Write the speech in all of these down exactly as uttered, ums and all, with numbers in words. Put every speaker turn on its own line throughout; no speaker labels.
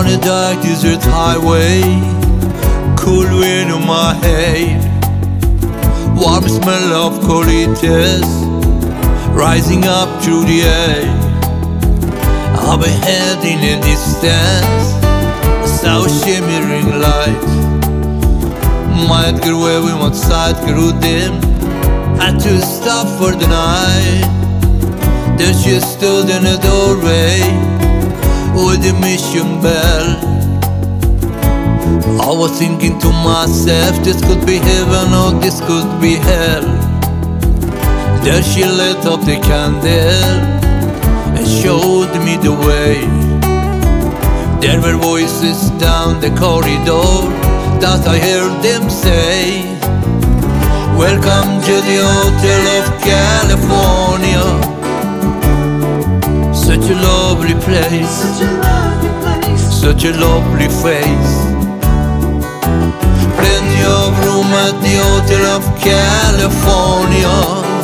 On a dark desert highway, cool wind in my hair, warm smell of coritas rising up through the air. Up ahead in the distance, I saw a shimmering light. My Edgar waving outside grew dim, had to stop for the night. There she stood in a doorway with a mission bell. I was thinking to myself, this could be heaven or this could be hell. There she lit up the candle and showed me the way. There were voices down the corridor that I heard them say, welcome to the Hotel of California. Such a lovely place,
Such a lovely place,
such a lovely face. Plenty of room at the Hotel of California.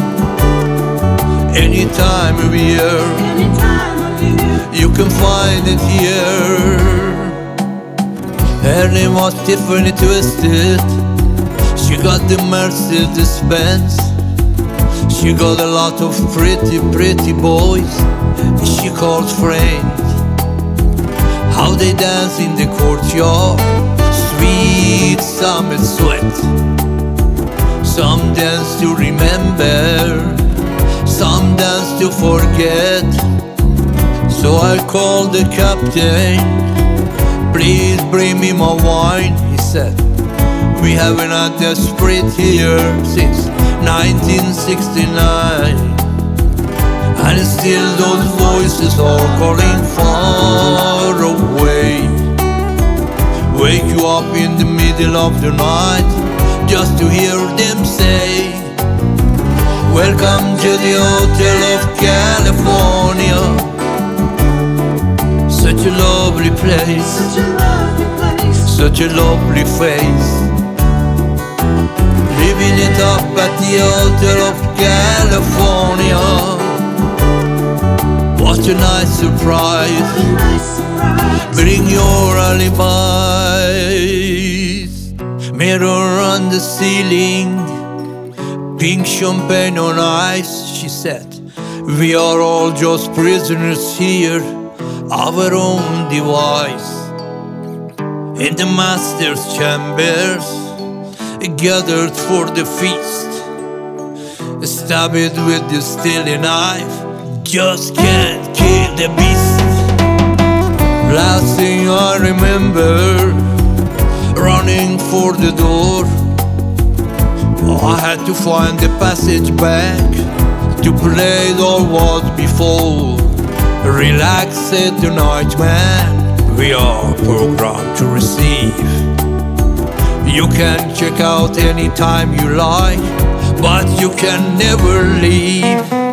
Any time of year,
any time of year.
you can find it here. Her name was Tiffany Twisted. She got the Mercedes Benz. She got a lot of pretty, pretty boys she called friends. How they dance in the courtyard, sweet summer sweat. Some dance to remember, some dance to forget. So I called the captain, please bring me my wine, he said. We haven't had a spirit here since nineteen sixty-nine, and still those voices are calling far away. Wake you up in the middle of the night just to hear them say, welcome to the Hotel of California. Such a lovely place,
Such a lovely place,
such a lovely face. Living it up at the Hotel of California. What a nice surprise.
a nice surprise.
Bring your alibis. Mirror on the ceiling, pink champagne on ice, she said. We are all just prisoners here, our own device. In the master's chambers, gathered for the feast. Stab it with the steely knife, just can't kill the beast. Last thing I remember, running for the door. I had to find the passage back to play the was before. Relax, said the night man, we are programmed to receive. You can check out anytime you like, but you can never leave.